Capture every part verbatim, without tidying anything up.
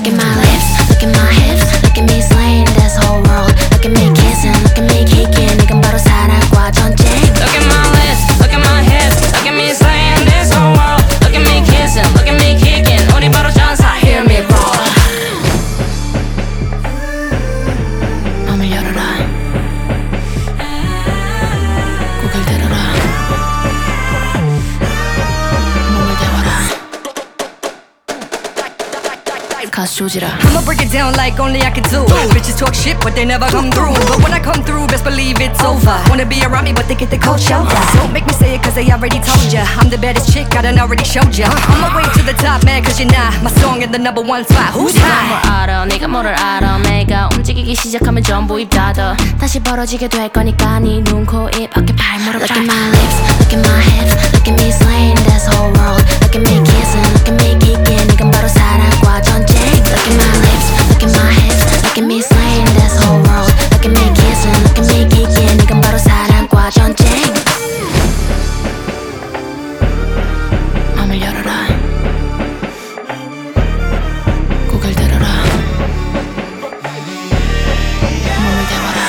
Look at my lips, look at my hips, look at me slaying this whole world. Look at me kissing, look at me kicking. 이건 바로 사랑과 전쟁. Look at my lips, look at my hips, look at me slaying this whole world. Look at me kissing, look at me kicking. 우리 바로 전사, hear me roar. 마음을 열어라. 고개를 들어라. 몸을 데워라. 가수 조지라. I'ma break it down like only I can do. Bitches talk shit but they never come through. But when I come through, best believe it's over. Wanna be around me but they get the cold shoulder. Don't make me say it cause they already told ya. I'm the baddest chick, I done already showed ya. On my way to the top, man, cause you're not. My song in the number one spot. Who's 네가 high? 뭘 알아, 네가 뭐를 알아. 내가 움직이기 시작하면 전부 입 닫아. 다시 벌어지게 될 거니까 네 눈, 코, 입, 어깨, 발, 무릎. Look at my lips, look at my hips, look at me slaying this whole world. Look at me kissing, look at me kicking. 이건 바로 사랑과 전쟁. Look at my lips, look at my hips, look at me slaying this whole world. Look at me kissing, look at me kicking. 이건 바로 사랑과 전쟁. 마음을 열어라. 고개를 들어라. 몸을 데워라.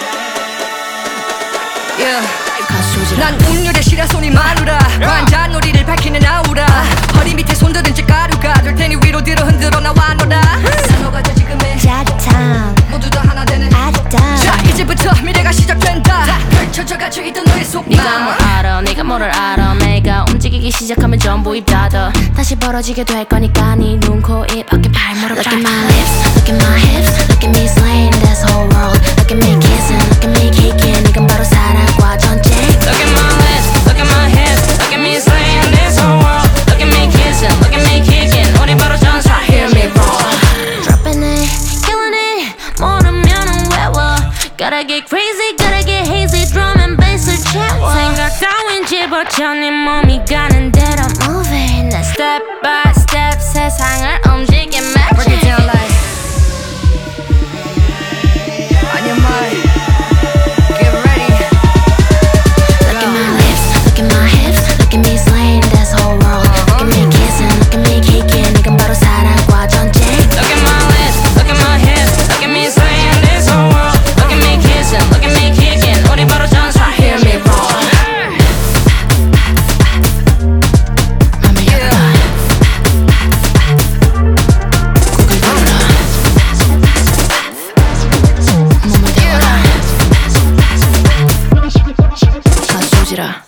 Yeah. 가수 조지라. 난 음률의 시라 손이 마누라. 반잔놀이를 밝히는 아우라. 허리 밑에 손들은 쇳가루가 될 테니 위로 들어 흔들어 나와 너라. 산호가 돼 지금의 짜릿함 모두 다 하나 되는 아리따. 자 이제부터 미래가 시작된다. 펼쳐져가지고 있던 너의 속마. 네가 뭘 알아, 네가 뭐를 알아. 내가 움직이기 시작하면 전부 입 닫아. 다시 벌어지게 될 거니까 네 눈, 코, 입, 어깨, 발, 무릎. Look at my lips, look at my hips, look at me slaying this whole world. Look at me kissing, look at me kicking. 이건 바로 사랑과 전쟁. Look at my lips, look at my hips, look at me slaying this whole world. Look at me kissing, look at me kicking. 우리 바로 전사, hear me roar. Dropping it, killing it. 모르면은 외워. Gotta get crazy, gotta get hazy. Drum and bass을 채워. 생각 따윈 집어쳐 네 몸이 가는 대로 moving. 난 step by step 세상을 움직인 Break it magic. down like on your mind. Get ready. Look at my lips, look at my hips, look at me slaying this whole world. Look at me kissing, look at me kicking. 이건 바로 사랑과 전쟁. Look at my lips, look at my hips, look at me slaying this whole world. Look at me kissing, look at me kicking. 우리 바로 전사, hear me roar. 마음을 열어라. 고개를 들어라. 몸을 데워라. 가수 조지라.